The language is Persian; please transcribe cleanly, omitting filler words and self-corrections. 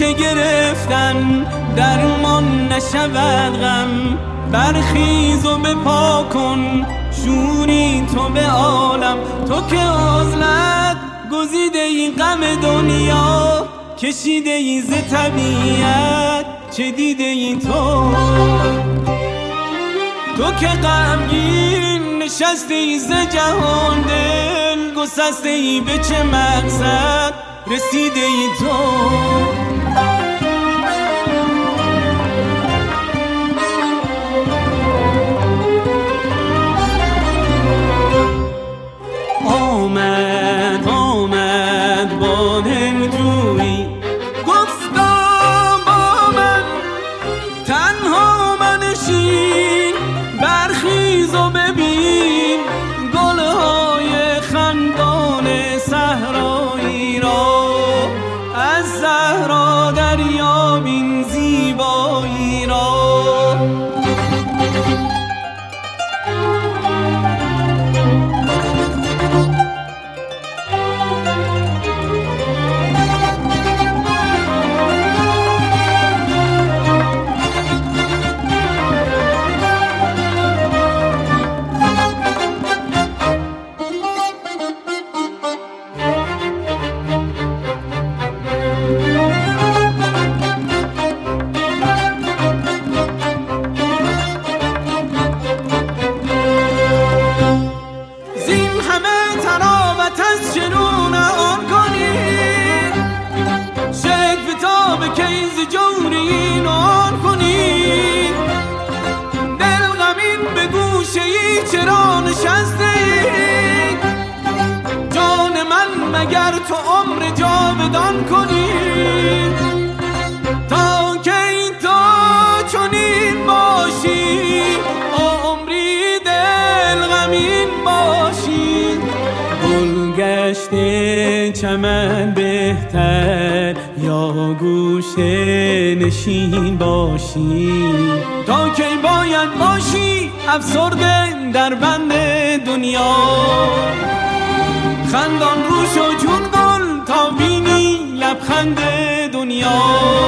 ریشه گرفتن درمان نشود غم. برخیز و بپا کن شوری تو به عالم، تو که عزلت گزیده ای غم دنیا، کشیده ای ز طبیعت چه دیده ای تو که غمگین نشسته ای ز جهان، دل گسسته ای به چه مقصد رسیده ای تو. آمد با دلجویی گفتم با من تنها منشین، برخیز و ببین گلهای خندان صحرایی را، از صحرا دریاب این زیبایی را. چرا نشسته ای جان من، مگر تو عمر جاودان کنی؟ تا که این تو چنین باشی عمری دل غمین باشی. گلگشته چمن بهتر یا گوشه نشین باشی، تا که باید باشی افسرده در بند دنیا. خندان روش و جون گل تا بینی لبخند دنیا.